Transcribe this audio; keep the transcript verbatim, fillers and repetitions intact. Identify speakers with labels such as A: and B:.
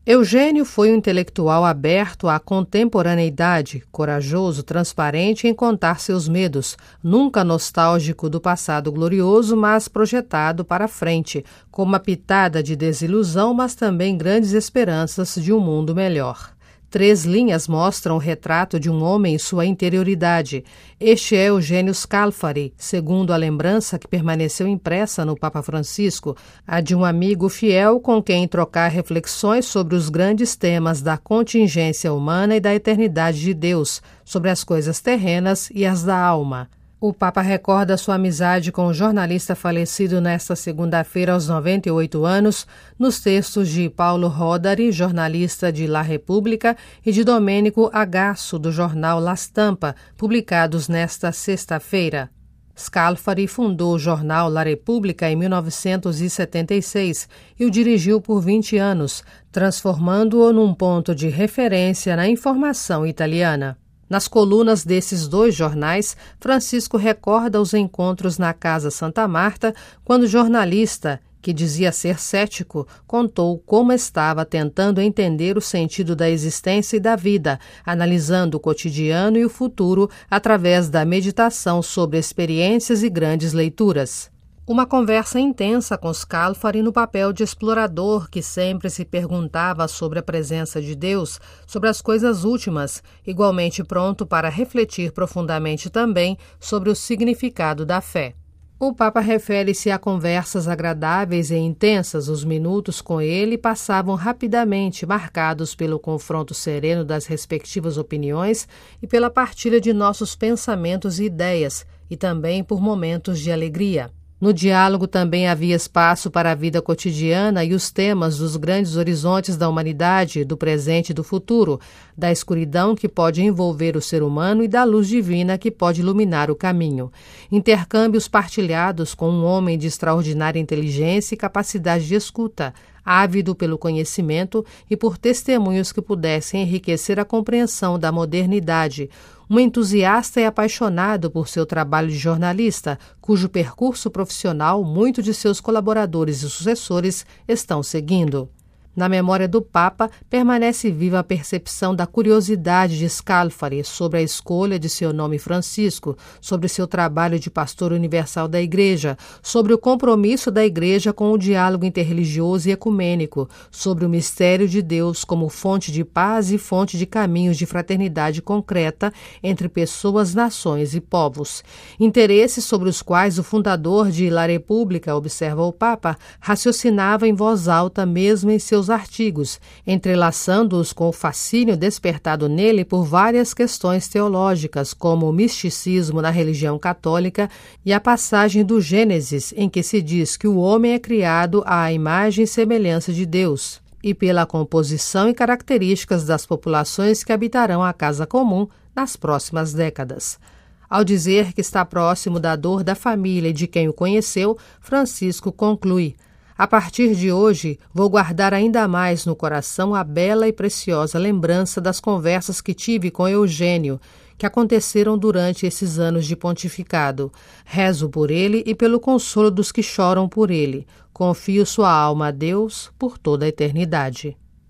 A: Eugênio foi um intelectual aberto à contemporaneidade, corajoso, transparente em contar seus medos, nunca nostálgico do passado glorioso, mas projetado para a frente, com uma pitada de desilusão, mas também grandes esperanças de um mundo melhor. Três linhas mostram o retrato de um homem em sua interioridade. Este é Eugênio Scalfari, segundo a lembrança que permaneceu impressa no Papa Francisco, a de um amigo fiel com quem trocar reflexões sobre os grandes temas da contingência humana e da eternidade de Deus, sobre as coisas terrenas e as da alma. O Papa recorda sua amizade com o jornalista falecido nesta segunda-feira aos noventa e oito anos, nos textos de Paulo Rodari, jornalista de La Repubblica, e de Domênico Agasso, do jornal La Stampa, publicados nesta sexta-feira. Scalfari fundou o jornal La Repubblica em mil novecentos e setenta e seis e o dirigiu por vinte anos, transformando-o num ponto de referência na informação italiana. Nas colunas desses dois jornais, Francisco recorda os encontros na Casa Santa Marta, quando o jornalista, que dizia ser cético, contou como estava tentando entender o sentido da existência e da vida, analisando o cotidiano e o futuro através da meditação sobre experiências e grandes leituras. Uma conversa intensa com Scalfari no papel de explorador que sempre se perguntava sobre a presença de Deus, sobre as coisas últimas, igualmente pronto para refletir profundamente também sobre o significado da fé. O Papa refere-se a conversas agradáveis e intensas. Os minutos com ele passavam rapidamente, marcados pelo confronto sereno das respectivas opiniões e pela partilha de nossos pensamentos e ideias, e também por momentos de alegria. No diálogo também havia espaço para a vida cotidiana e os temas dos grandes horizontes da humanidade, do presente e do futuro, da escuridão que pode envolver o ser humano e da luz divina que pode iluminar o caminho. Intercâmbios partilhados com um homem de extraordinária inteligência e capacidade de escuta, ávido pelo conhecimento e por testemunhos que pudessem enriquecer a compreensão da modernidade, um entusiasta e apaixonado por seu trabalho de jornalista, cujo percurso profissional muitos de seus colaboradores e sucessores estão seguindo. Na memória do Papa, permanece viva a percepção da curiosidade de Scalfari sobre a escolha de seu nome Francisco, sobre seu trabalho de pastor universal da Igreja, sobre o compromisso da Igreja com o diálogo interreligioso e ecumênico, sobre o mistério de Deus como fonte de paz e fonte de caminhos de fraternidade concreta entre pessoas, nações e povos. Interesses sobre os quais o fundador de La Repubblica, observa o Papa, raciocinava em voz alta mesmo em seus artigos, entrelaçando-os com o fascínio despertado nele por várias questões teológicas, como o misticismo na religião católica e a passagem do Gênesis, em que se diz que o homem é criado à imagem e semelhança de Deus, e pela composição e características das populações que habitarão a casa comum nas próximas décadas. Ao dizer que está próximo da dor da família e de quem o conheceu, Francisco conclui: a partir de hoje, vou guardar ainda mais no coração a bela e preciosa lembrança das conversas que tive com Eugênio, que aconteceram durante esses anos de pontificado. Rezo por ele e pelo consolo dos que choram por ele. Confio sua alma a Deus por toda a eternidade.